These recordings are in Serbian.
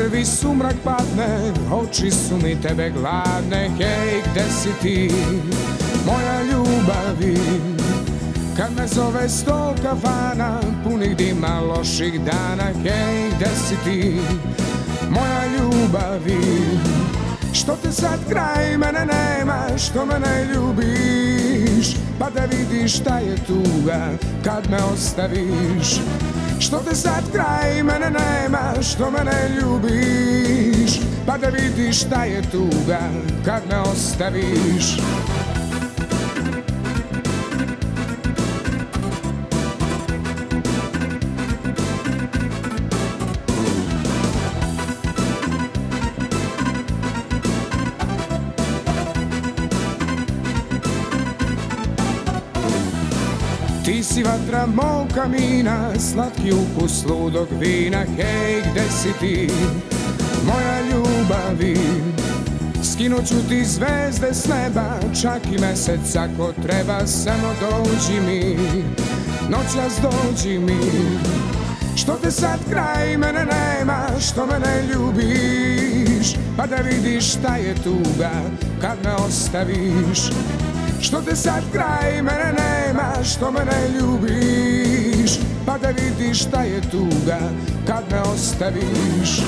prvi sumrak padne, oči su mi tebe gladne. Hej, gde si ti, moja ljubavi? Kad me zove sto kafana, punih dima loših dana. Hej, gde si ti, moja ljubavi? Što te sad kraj mene nema, što me ne ljubiš, pa da vidiš šta je tuga kad me ostaviš. Što te sad kraj mene nema, što me ne ljubiš, pa da vidiš šta je tuga kad me ostaviš. Ti si vatra mog kamina, slatki ukus ludog vina. Hej, gde si ti, moja ljubavi? Skinut ću ti zvezde s neba, čak i mesec ako treba. Samo dođi mi, noćas dođi mi. Što te sad kraj mene nema, što me ne ljubiš, pa da vidiš šta je tuga kad me ostaviš. Što te sad kraj mene nema, što me ne ljubiš, pa da vidiš šta je tuga kad me ostaviš.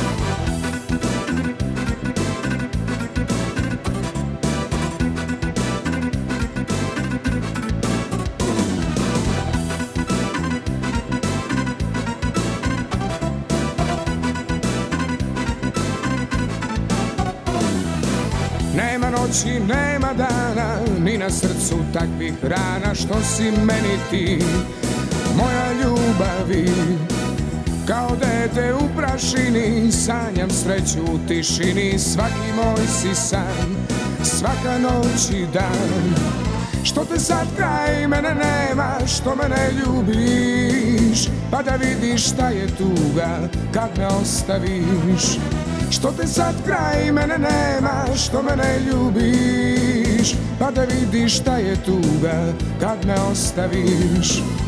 Nema noći, nema dana, ni na srcu takvih rana. Što si meni ti, moja ljubavi? Kao dete u prašini, sanjam sreću u tišini. Svaki moj si san, svaka noć i dan. Što te sad kraj mene nema, što me ne ljubiš, pa da vidiš šta je tuga kad me ostaviš. Što te sad kraj mene nema, što me ne ljubiš, pa da vidiš šta je tuga kad me ostaviš.